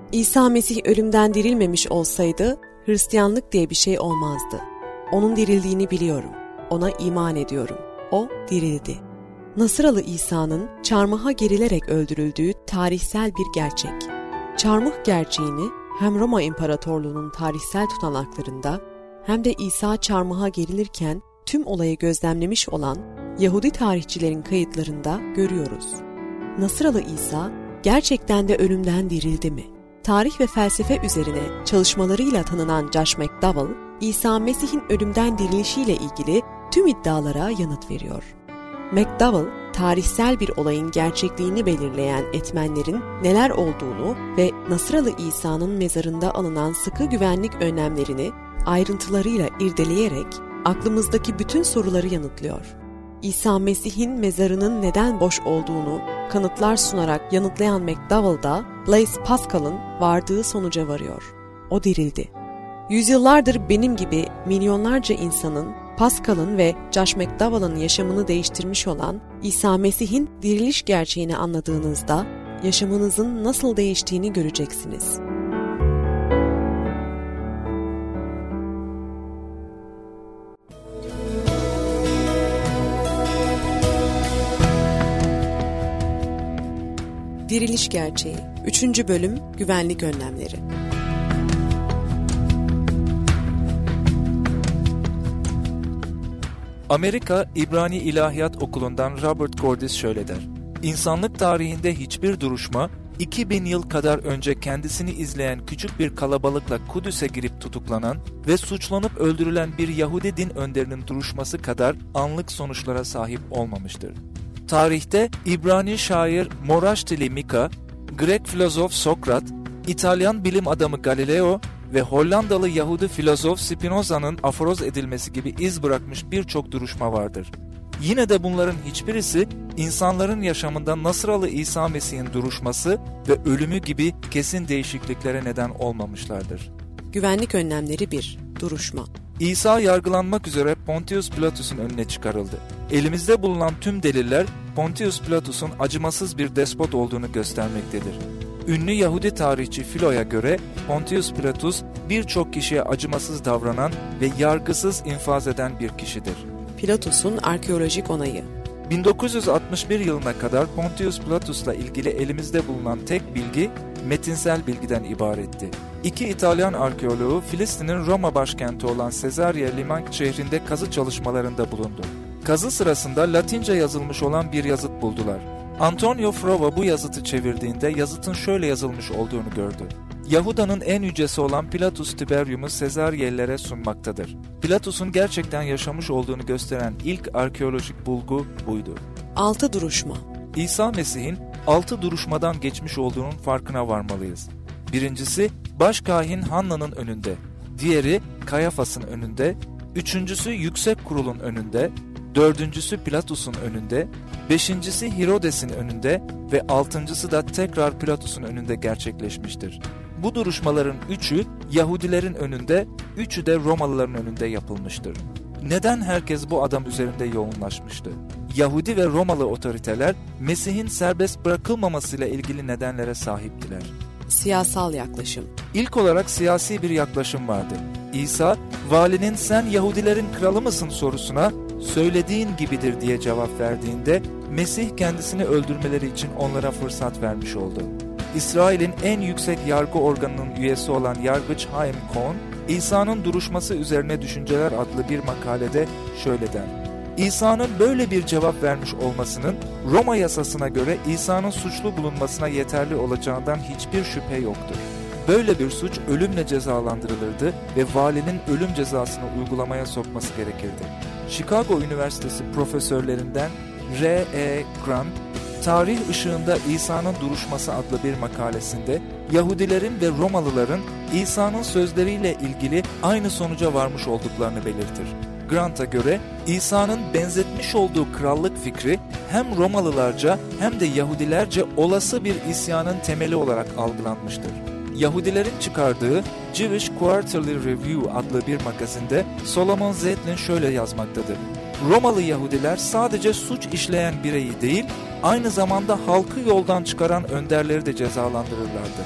İsa Mesih ölümden dirilmemiş olsaydı Hristiyanlık diye bir şey olmazdı. Onun dirildiğini biliyorum. Ona iman ediyorum. O dirildi. Nasıralı İsa'nın çarmıha gerilerek öldürüldüğü tarihsel bir gerçek. Çarmıh gerçeğini hem Roma İmparatorluğu'nun tarihsel tutanaklarında hem de İsa çarmıha gerilirken tüm olayı gözlemlemiş olan Yahudi tarihçilerin kayıtlarında görüyoruz. Nasıralı İsa gerçekten de ölümden dirildi mi? Tarih ve felsefe üzerine çalışmalarıyla tanınan Josh McDowell, İsa Mesih'in ölümden dirilişiyle ilgili tüm iddialara yanıt veriyor. McDowell, tarihsel bir olayın gerçekliğini belirleyen etmenlerin neler olduğunu ve Nasıralı İsa'nın mezarında alınan sıkı güvenlik önlemlerini ayrıntılarıyla irdeleyerek aklımızdaki bütün soruları yanıtlıyor. İsa Mesih'in mezarının neden boş olduğunu kanıtlar sunarak yanıtlayan McDowell da Blaise Pascal'ın vardığı sonuca varıyor. O dirildi. Yüzyıllardır benim gibi milyonlarca insanın, Pascal'ın ve Josh McDowell'ın yaşamını değiştirmiş olan İsa Mesih'in diriliş gerçeğini anladığınızda yaşamınızın nasıl değiştiğini göreceksiniz. Diriliş Gerçeği 3. Bölüm Güvenlik Önlemleri. Amerika İbrani İlahiyat Okulu'ndan Robert Gordis şöyle der: İnsanlık tarihinde hiçbir duruşma, 2000 yıl kadar önce kendisini izleyen küçük bir kalabalıkla Kudüs'e girip tutuklanan ve suçlanıp öldürülen bir Yahudi din önderinin duruşması kadar anlık sonuçlara sahip olmamıştır. Tarihte İbrani şair Moraştili Mika, Grek filozof Sokrat, İtalyan bilim adamı Galileo ve Hollandalı Yahudi filozof Spinoza'nın aforoz edilmesi gibi iz bırakmış birçok duruşma vardır. Yine de bunların hiçbirisi insanların yaşamında Nasıralı İsa Mesih'in duruşması ve ölümü gibi kesin değişikliklere neden olmamışlardır. Güvenlik önlemleri 1. Duruşma. İsa yargılanmak üzere Pontius Pilatus'un önüne çıkarıldı. Elimizde bulunan tüm deliller Pontius Pilatus'un acımasız bir despot olduğunu göstermektedir. Ünlü Yahudi tarihçi Filo'ya göre Pontius Pilatus birçok kişiye acımasız davranan ve yargısız infaz eden bir kişidir. Pilatus'un arkeolojik onayı. 1961 yılına kadar Pontius Pilatus'la ilgili elimizde bulunan tek bilgi metinsel bilgiden ibaretti. İki İtalyan arkeoloğu Filistin'in Roma başkenti olan Caesarea Liman şehrinde kazı çalışmalarında bulundu. Kazı sırasında Latince yazılmış olan bir yazıt buldular. Antonio Frova bu yazıtı çevirdiğinde yazıtın şöyle yazılmış olduğunu gördü: Yahuda'nın en yücesi olan Pilatus Tiberium'u Sezariyelilere sunmaktadır. Pilatus'un gerçekten yaşamış olduğunu gösteren ilk arkeolojik bulgu buydu. 6 duruşma. İsa Mesih'in 6 duruşmadan geçmiş olduğunun farkına varmalıyız. Birincisi Başkahin Hanna'nın önünde, diğeri Kayafas'ın önünde, üçüncüsü Yüksek Kurul'un önünde, dördüncüsü Pilatus'un önünde, beşincisi Herodes'in önünde ve altıncısı da tekrar Pilatus'un önünde gerçekleşmiştir. Bu duruşmaların üçü Yahudilerin önünde, üçü de Romalıların önünde yapılmıştır. Neden herkes bu adam üzerinde yoğunlaşmıştı? Yahudi ve Romalı otoriteler Mesih'in serbest bırakılmamasıyla ilgili nedenlere sahiptiler. Siyasal yaklaşım. İlk olarak siyasi bir yaklaşım vardı. İsa, valinin "sen Yahudilerin kralı mısın?" sorusuna "söylediğin gibidir" diye cevap verdiğinde Mesih kendisini öldürmeleri için onlara fırsat vermiş oldu. İsrail'in en yüksek yargı organının üyesi olan yargıç Haim Cohn, İsa'nın duruşması üzerine düşünceler adlı bir makalede şöyle der: İsa'nın böyle bir cevap vermiş olmasının Roma yasasına göre İsa'nın suçlu bulunmasına yeterli olacağından hiçbir şüphe yoktur. Böyle bir suç ölümle cezalandırılırdı ve valinin ölüm cezasını uygulamaya sokması gerekirdi. Chicago Üniversitesi profesörlerinden R.E. Grant, Tarih Işığında İsa'nın Duruşması adlı bir makalesinde Yahudilerin ve Romalıların İsa'nın sözleriyle ilgili aynı sonuca varmış olduklarını belirtir. Grant'a göre İsa'nın benzetmiş olduğu krallık fikri hem Romalılarca hem de Yahudilerce olası bir isyanın temeli olarak algılanmıştır. Yahudilerin çıkardığı Jewish Quarterly Review adlı bir magazinde Solomon Zeitlin şöyle yazmaktadır: Romalı Yahudiler sadece suç işleyen bireyi değil, aynı zamanda halkı yoldan çıkaran önderleri de cezalandırırlardı.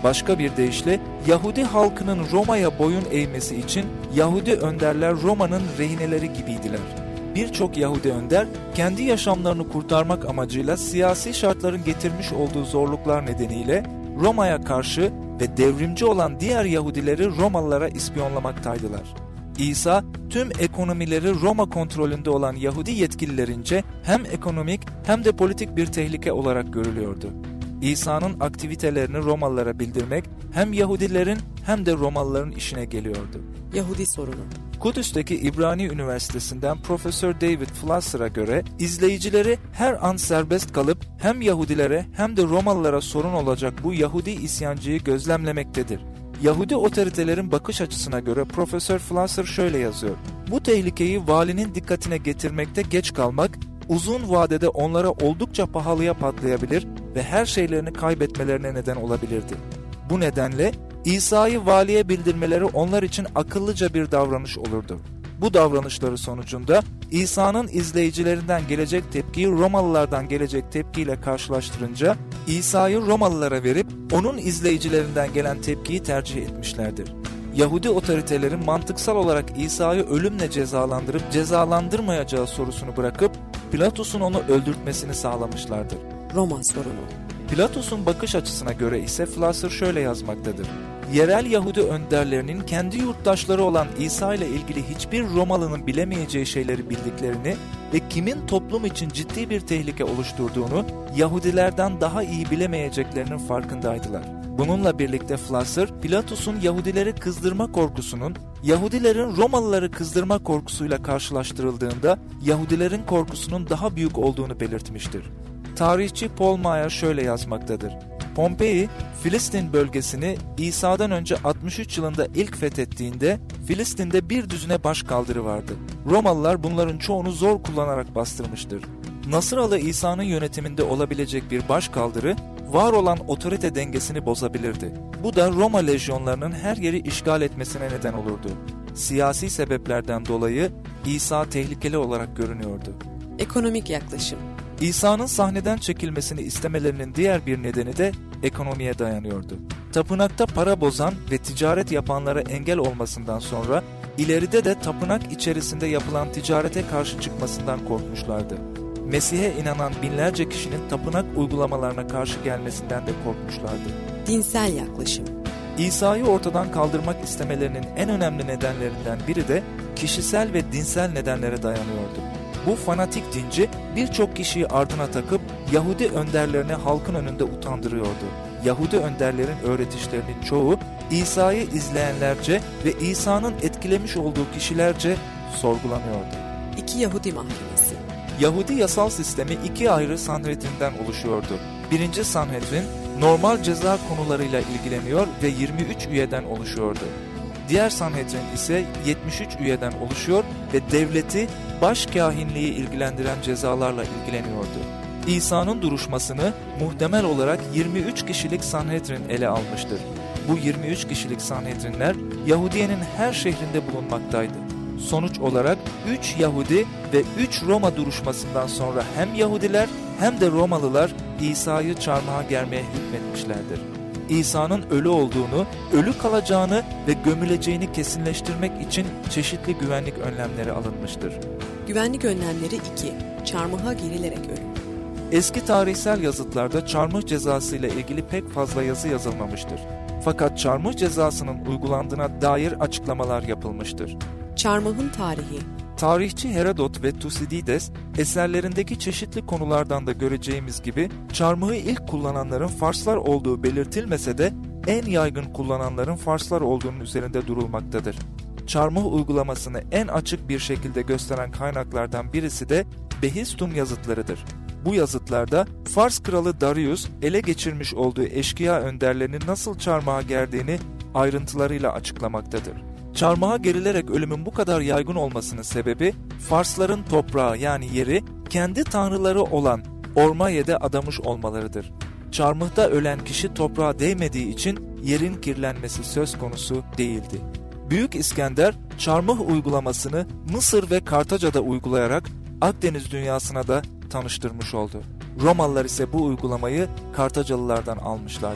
Başka bir deyişle Yahudi halkının Roma'ya boyun eğmesi için Yahudi önderler Roma'nın rehineleri gibiydiler. Birçok Yahudi önder kendi yaşamlarını kurtarmak amacıyla siyasi şartların getirmiş olduğu zorluklar nedeniyle Roma'ya karşı ve devrimci olan diğer Yahudileri Romalılara ispiyonlamaktaydılar. İsa tüm ekonomileri Roma kontrolünde olan Yahudi yetkililerince hem ekonomik hem de politik bir tehlike olarak görülüyordu. İsa'nın aktivitelerini Romalılara bildirmek hem Yahudilerin hem de Romalıların işine geliyordu. Yahudi sorunu. Kudüs'teki İbrani Üniversitesi'nden Profesör David Flusser'a göre izleyicileri her an serbest kalıp hem Yahudilere hem de Romalılara sorun olacak bu Yahudi isyancıyı gözlemlemektedir. Yahudi otoritelerin bakış açısına göre Profesör Flusser şöyle yazıyor: bu tehlikeyi valinin dikkatine getirmekte geç kalmak, uzun vadede onlara oldukça pahalıya patlayabilir ve her şeylerini kaybetmelerine neden olabilirdi. Bu nedenle İsa'yı valiye bildirmeleri onlar için akıllıca bir davranış olurdu. Bu davranışları sonucunda İsa'nın izleyicilerinden gelecek tepkiyi Romalılardan gelecek tepkiyle karşılaştırınca İsa'yı Romalılara verip onun izleyicilerinden gelen tepkiyi tercih etmişlerdir. Yahudi otoritelerin mantıksal olarak İsa'yı ölümle cezalandırıp cezalandırmayacağı sorusunu bırakıp Pilatus'un onu öldürtmesini sağlamışlardır. Roma sorunu. Pilatus'un bakış açısına göre ise Flusser şöyle yazmaktadır: yerel Yahudi önderlerinin kendi yurttaşları olan İsa ile ilgili hiçbir Romalı'nın bilemeyeceği şeyleri bildiklerini ve kimin toplum için ciddi bir tehlike oluşturduğunu Yahudilerden daha iyi bilemeyeceklerinin farkındaydılar. Bununla birlikte Flusser, Pilatus'un Yahudileri kızdırma korkusunun Yahudilerin Romalıları kızdırma korkusuyla karşılaştırıldığında Yahudilerin korkusunun daha büyük olduğunu belirtmiştir. Tarihçi Paul Maier şöyle yazmaktadır: Pompei, Filistin bölgesini İsa'dan önce 63 yılında ilk fethettiğinde Filistin'de bir düzine başkaldırı vardı. Romalılar bunların çoğunu zor kullanarak bastırmıştır. Nasıralı İsa'nın yönetiminde olabilecek bir başkaldırı, var olan otorite dengesini bozabilirdi. Bu da Roma lejyonlarının her yeri işgal etmesine neden olurdu. Siyasi sebeplerden dolayı İsa tehlikeli olarak görünüyordu. Ekonomik yaklaşım. İsa'nın sahneden çekilmesini istemelerinin diğer bir nedeni de ekonomiye dayanıyordu. Tapınakta para bozan ve ticaret yapanlara engel olmasından sonra ileride de tapınak içerisinde yapılan ticarete karşı çıkmasından korkmuşlardı. Mesih'e inanan binlerce kişinin tapınak uygulamalarına karşı gelmesinden de korkmuşlardı. Dinsel yaklaşım. İsa'yı ortadan kaldırmak istemelerinin en önemli nedenlerinden biri de kişisel ve dinsel nedenlere dayanıyordu. Bu fanatik dinci birçok kişiyi ardına takıp Yahudi önderlerini halkın önünde utandırıyordu. Yahudi önderlerin öğretişlerinin çoğu İsa'yı izleyenlerce ve İsa'nın etkilemiş olduğu kişilerce sorgulanıyordu. İki Yahudi mahkemesi. Yahudi yasal sistemi iki ayrı Sanhedrin'den oluşuyordu. Birinci Sanhedrin normal ceza konularıyla ilgileniyor ve 23 üyeden oluşuyordu. Diğer Sanhedrin ise 73 üyeden oluşuyor ve devleti, başkâhinliği ilgilendiren cezalarla ilgileniyordu. İsa'nın duruşmasını muhtemel olarak 23 kişilik Sanhedrin ele almıştır. Bu 23 kişilik Sanhedrinler Yahudiye'nin her şehrinde bulunmaktaydı. Sonuç olarak 3 Yahudi ve 3 Roma duruşmasından sonra hem Yahudiler hem de Romalılar İsa'yı çarmıha germeye hükmetmişlerdir. İsa'nın ölü olduğunu, ölü kalacağını ve gömüleceğini kesinleştirmek için çeşitli güvenlik önlemleri alınmıştır. Güvenlik önlemleri 2. Çarmıha gerilerek ölüm. Eski tarihsel yazıtlarda çarmıh cezası ile ilgili pek fazla yazı yazılmamıştır. Fakat çarmıh cezasının uygulandığına dair açıklamalar yapılmıştır. Çarmıhın tarihi. Tarihçi Herodot ve Thucydides eserlerindeki çeşitli konulardan da göreceğimiz gibi çarmıhı ilk kullananların Farslar olduğu belirtilmese de en yaygın kullananların Farslar olduğunun üzerinde durulmaktadır. Çarmıh uygulamasını en açık bir şekilde gösteren kaynaklardan birisi de Behistun yazıtlarıdır. Bu yazıtlarda Fars kralı Darius ele geçirmiş olduğu eşkıya önderlerini nasıl çarmıha gerdiğini ayrıntılarıyla açıklamaktadır. Çarmıha gerilerek ölümün bu kadar yaygın olmasının sebebi Farsların toprağı yani yeri kendi tanrıları olan Ormaye'de adamış olmalarıdır. Çarmıhta ölen kişi toprağa değmediği için yerin kirlenmesi söz konusu değildi. Büyük İskender çarmıh uygulamasını Mısır ve Kartaca'da uygulayarak Akdeniz dünyasına da tanıştırmış oldu. Romalılar ise bu uygulamayı Kartacalılardan almışlardır.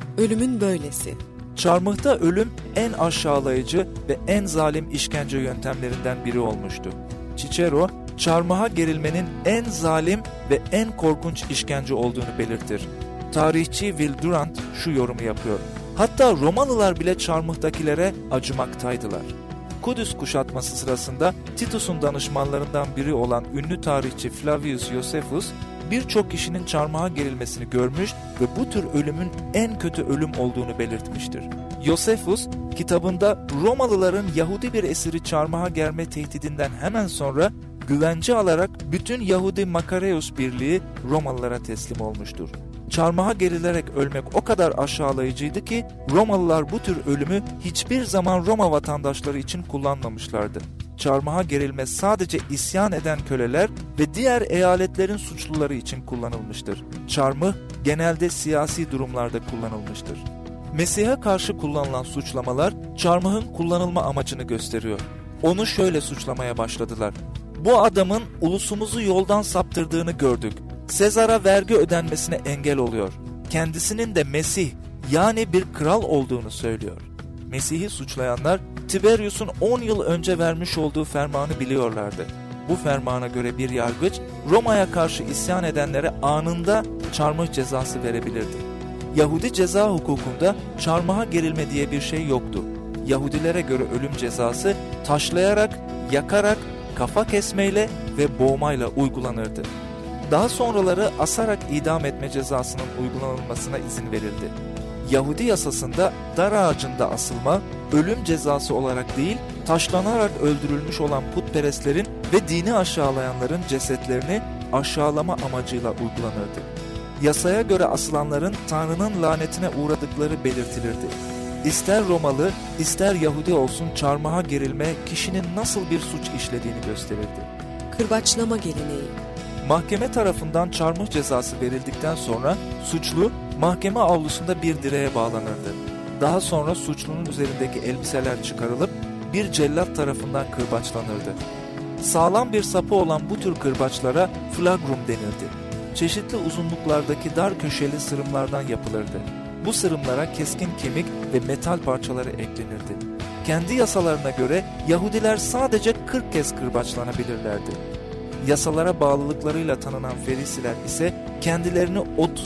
Ölümün böylesi. Çarmıhta ölüm en aşağılayıcı ve en zalim işkence yöntemlerinden biri olmuştu. Cicero, çarmıha gerilmenin en zalim ve en korkunç işkence olduğunu belirtir. Tarihçi Will Durant şu yorumu yapıyor: hatta Romalılar bile çarmıhtakilere acımaktaydılar. Kudüs kuşatması sırasında Titus'un danışmanlarından biri olan ünlü tarihçi Flavius Josephus, birçok kişinin çarmıha gerilmesini görmüş ve bu tür ölümün en kötü ölüm olduğunu belirtmiştir. Josephus, kitabında Romalıların Yahudi bir esiri çarmıha germe tehdidinden hemen sonra güvence alarak bütün Yahudi Makareus birliği Romalılara teslim olmuştur. Çarmıha gerilerek ölmek o kadar aşağılayıcıydı ki Romalılar bu tür ölümü hiçbir zaman Roma vatandaşları için kullanmamışlardı. Çarmıha gerilme sadece isyan eden köleler ve diğer eyaletlerin suçluları için kullanılmıştır. Çarmıh genelde siyasi durumlarda kullanılmıştır. Mesih'e karşı kullanılan suçlamalar çarmıhın kullanılma amacını gösteriyor. Onu şöyle suçlamaya başladılar: bu adamın ulusumuzu yoldan saptırdığını gördük. Sezar'a vergi ödenmesine engel oluyor. Kendisinin de Mesih, yani bir kral olduğunu söylüyor. Mesih'i suçlayanlar Tiberius'un 10 yıl önce vermiş olduğu fermanı biliyorlardı. Bu fermana göre bir yargıç Roma'ya karşı isyan edenlere anında çarmıh cezası verebilirdi. Yahudi ceza hukukunda çarmıha gerilme diye bir şey yoktu. Yahudilere göre ölüm cezası taşlayarak, yakarak, kafa kesmeyle ve boğmayla uygulanırdı. Daha sonraları asarak idam etme cezasının uygulanılmasına izin verildi. Yahudi yasasında dar ağacında asılma, ölüm cezası olarak değil, taşlanarak öldürülmüş olan putperestlerin ve dini aşağılayanların cesetlerini aşağılama amacıyla uygulanırdı. Yasaya göre asılanların Tanrı'nın lanetine uğradıkları belirtilirdi. İster Romalı, ister Yahudi olsun çarmıha gerilme kişinin nasıl bir suç işlediğini gösterirdi. Kırbaçlama geleneği. Mahkeme tarafından çarmıh cezası verildikten sonra suçlu mahkeme avlusunda bir direğe bağlanırdı. Daha sonra suçlunun üzerindeki elbiseler çıkarılıp bir cellat tarafından kırbaçlanırdı. Sağlam bir sapı olan bu tür kırbaçlara flagrum denirdi. Çeşitli uzunluklardaki dar köşeli sırımlardan yapılırdı. Bu sırımlara keskin kemik ve metal parçaları eklenirdi. Kendi yasalarına göre Yahudiler sadece 40 kez kırbaçlanabilirlerdi. Yasalara bağlılıklarıyla tanınan Ferisiler ise kendilerini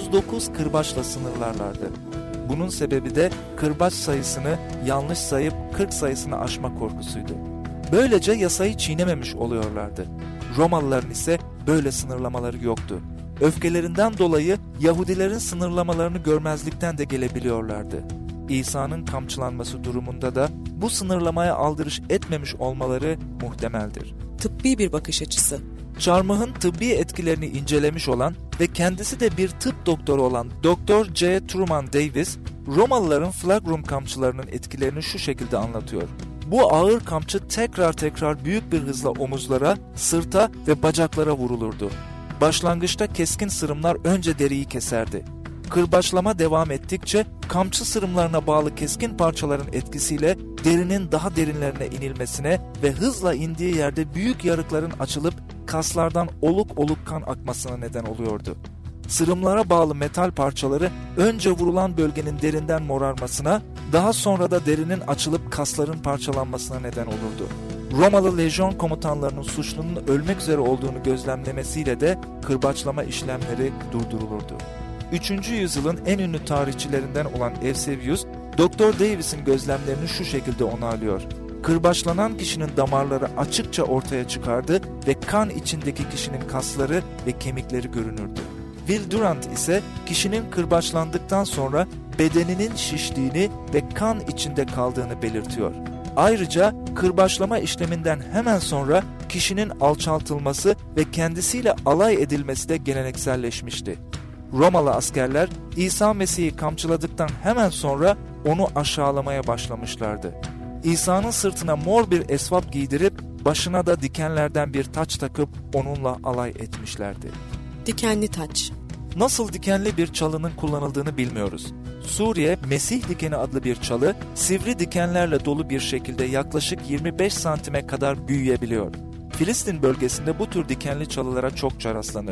39 kırbaçla sınırlarlardı. Bunun sebebi de kırbaç sayısını yanlış sayıp 40 sayısını aşma korkusuydu. Böylece yasayı çiğnememiş oluyorlardı. Romalıların ise böyle sınırlamaları yoktu. Öfkelerinden dolayı Yahudilerin sınırlamalarını görmezlikten de gelebiliyorlardı. İsa'nın kamçılanması durumunda da bu sınırlamaya aldırış etmemiş olmaları muhtemeldir. Tıbbi bir bakış açısı. Çarmıhın tıbbi etkilerini incelemiş olan ve kendisi de bir tıp doktoru olan Dr. J. Truman Davis, Romalıların flagrum kamçılarının etkilerini şu şekilde anlatıyor. Bu ağır kamçı tekrar büyük bir hızla omuzlara, sırta ve bacaklara vurulurdu. Başlangıçta keskin sırımlar önce deriyi keserdi. Kırbaçlama devam ettikçe kamçı sırımlarına bağlı keskin parçaların etkisiyle derinin daha derinlerine inilmesine ve hızla indiği yerde büyük yarıkların açılıp kaslardan oluk oluk kan akmasına neden oluyordu. Sırımlara bağlı metal parçaları önce vurulan bölgenin derinden morarmasına, daha sonra da derinin açılıp kasların parçalanmasına neden olurdu. Romalı lejyon komutanlarının suçlunun ölmek üzere olduğunu gözlemlemesiyle de kırbaçlama işlemleri durdurulurdu. 3. yüzyılın en ünlü tarihçilerinden olan Eusebius, Dr. Davis'in gözlemlerini şu şekilde onaylıyor. Kırbaçlanan kişinin damarları açıkça ortaya çıkardı ve kan içindeki kişinin kasları ve kemikleri görünürdü. Will Durant ise kişinin kırbaçlandıktan sonra bedeninin şiştiğini ve kan içinde kaldığını belirtiyor. Ayrıca kırbaçlama işleminden hemen sonra kişinin alçaltılması ve kendisiyle alay edilmesi de gelenekselleşmişti. Romalı askerler İsa Mesih'i kamçıladıktan hemen sonra onu aşağılamaya başlamışlardı. İsa'nın sırtına mor bir esvap giydirip başına da dikenlerden bir taç takıp onunla alay etmişlerdi. Dikenli taç. Nasıl dikenli bir çalının kullanıldığını bilmiyoruz. Suriye, Mesih dikeni adlı bir çalı, sivri dikenlerle dolu bir şekilde yaklaşık 25 santime kadar büyüyebiliyor. Filistin bölgesinde bu tür dikenli çalılara çokça rastlanır.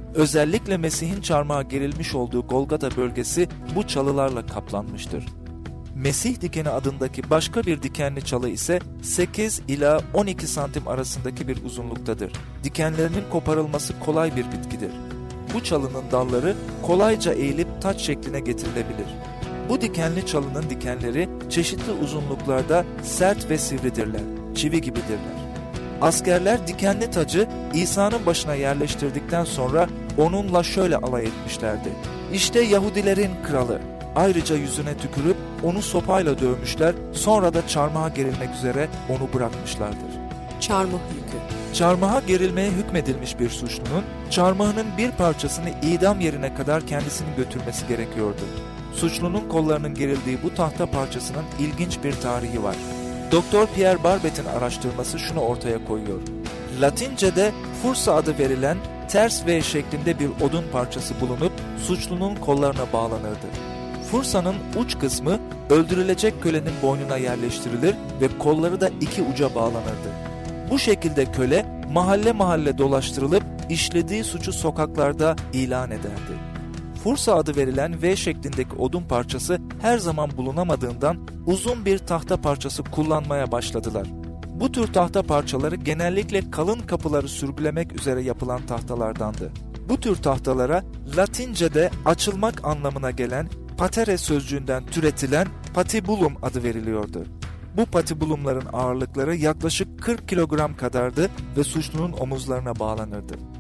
Özellikle Mesih'in çarmıha gerilmiş olduğu Golgota bölgesi bu çalılarla kaplanmıştır. Mesih dikeni adındaki başka bir dikenli çalı ise 8 ila 12 santim arasındaki bir uzunluktadır. Dikenlerinin koparılması kolay bir bitkidir. Bu çalının dalları kolayca eğilip taç şekline getirilebilir. Bu dikenli çalının dikenleri çeşitli uzunluklarda sert ve sivridirler, çivi gibidirler. Askerler dikenli tacı İsa'nın başına yerleştirdikten sonra onunla şöyle alay etmişlerdi: "İşte Yahudilerin kralı." Ayrıca yüzüne tükürüp onu sopayla dövmüşler, sonra da çarmıha gerilmek üzere onu bırakmışlardır. Çarmıh yükü. Çarmıha gerilmeye hükmedilmiş bir suçlunun çarmıhının bir parçasını idam yerine kadar kendisinin götürmesi gerekiyordu. Suçlunun kollarının gerildiği bu tahta parçasının ilginç bir tarihi var. Dr. Pierre Barbet'in araştırması şunu ortaya koyuyor: Latince'de fursa adı verilen ters V şeklinde bir odun parçası bulunup suçlunun kollarına bağlanırdı. Fursanın uç kısmı öldürülecek kölenin boynuna yerleştirilir ve kolları da iki uca bağlanırdı. Bu şekilde köle mahalle mahalle dolaştırılıp işlediği suçu sokaklarda ilan ederdi. Fursa adı verilen V şeklindeki odun parçası her zaman bulunamadığından uzun bir tahta parçası kullanmaya başladılar. Bu tür tahta parçaları genellikle kalın kapıları sürgülemek üzere yapılan tahtalardandı. Bu tür tahtalara Latince'de açılmak anlamına gelen patere sözcüğünden türetilen patibulum adı veriliyordu. Bu patibulumların ağırlıkları yaklaşık 40 kilogram kadardı ve suçlunun omuzlarına bağlanırdı.